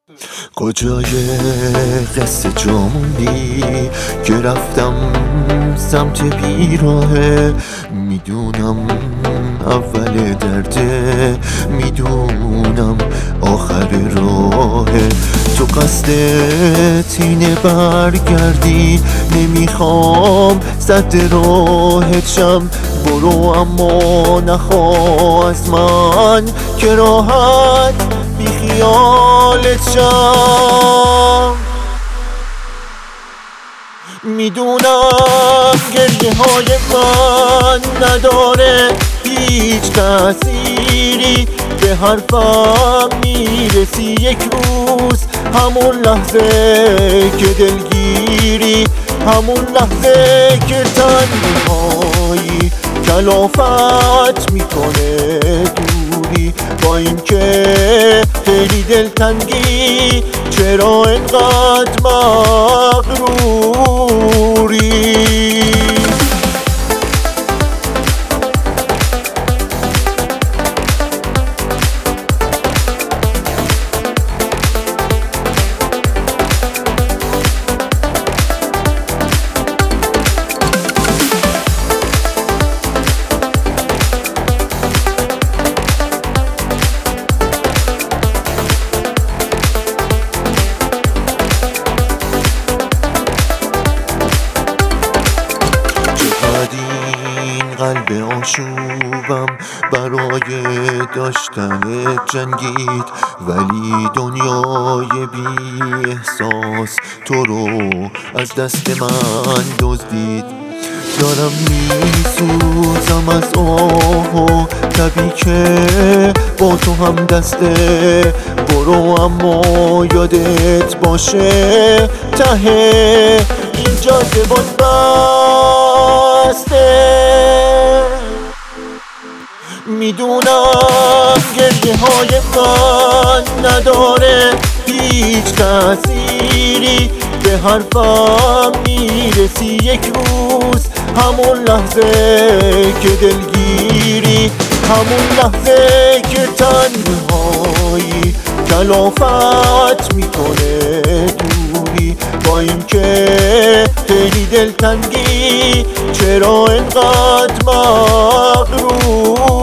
کجای قصه جا موندی که رفتم سمت بیراهه؟ میدونم اول درده، میدونم آخر راهه. تو قصدت اینه برگردی، نمیخوام سد راهت شم. برو اما نخواه از من که راحت بی خیالت شم. میدونم گریه های من نداره هیچ تأثیری، به حرفم میرسی یک روز، همون لحظه که دلگیری، همون لحظه که تنهایی کلافت میکنه دوری. با این که خیلی دلتنگی، چرا اینقدر مغروری؟ قلب آشوبم برای داشتن جنگید، ولی دنیای بی احساس تو رو از دست من دزدید. دارم میسوزم از آه و تبی که با تو هم دسته. برو اما یادت باشه ته این جاده باز بسته. میدونم گریه های من نداره هیچ تأثیری، به حرفم میرسی یک روز، همون لحظه که دلگیری، همون لحظه که تنهایی کلافت میکنه دوری. با این که خیلی دلتنگی، چرا اینقدر مغرور؟